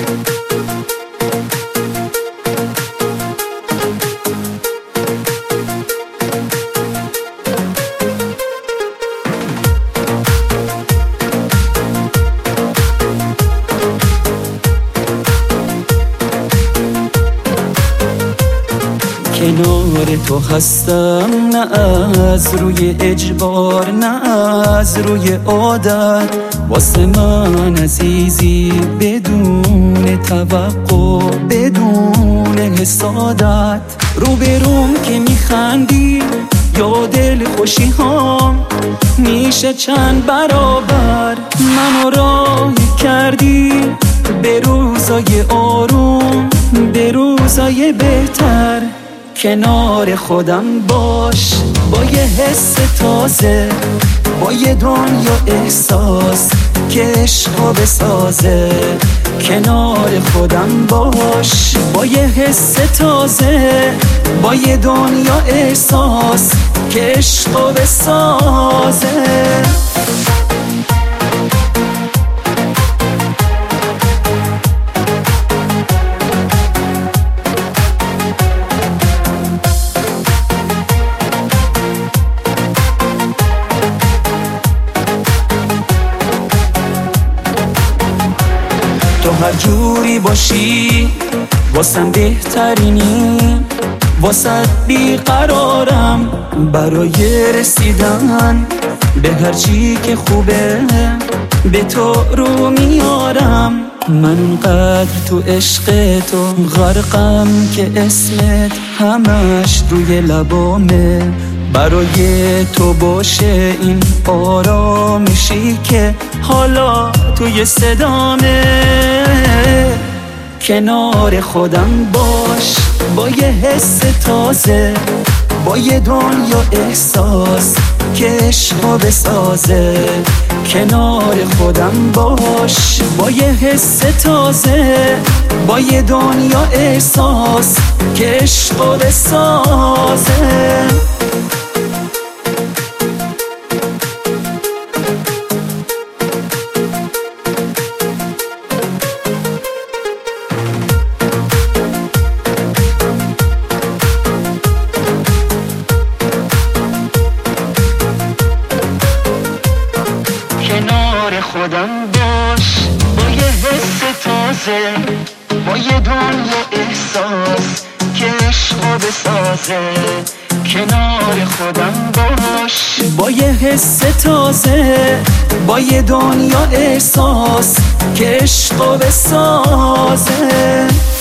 کنار تو هستم، نه از روی اجبار، نه از روی عادت. واسه من عزیزی بدون توقع، بدون حسادت. روبروم که میخندی یا دل خوشی هام میشه چند برابر. منو راهی کردی به روزای آروم، به روزای بهتر. کنار خودم باش با یه حس تازه، با یه دنیا احساس که عشقو بسازه. کنار خودم باش با یه حس تازه، با یه دنیا احساس که عشقو بسازه. تو هر جوری باشی واسم بهترینی، واسه بیقرارم برای رسیدن به هر چی که خوبه. به تو رو میارم من اونقدر تو عشق تو غرقم که اسمت همش روی لبامه. برای تو باشه این آرامشی که حالا توی صدامه. کنار خودم باش با یه حس تازه، با یه دنیا احساس که عشقو بسازه. کنار خودم باش با یه حس تازه، با یه دنیا احساس که عشقو بسازه. کنار خودم باش با یه حس تازه، با یه دنیا احساس که عشقو بسازه. کنار خودم باش با یه حس تازه، با یه دنیا احساس که عشقو بسازه.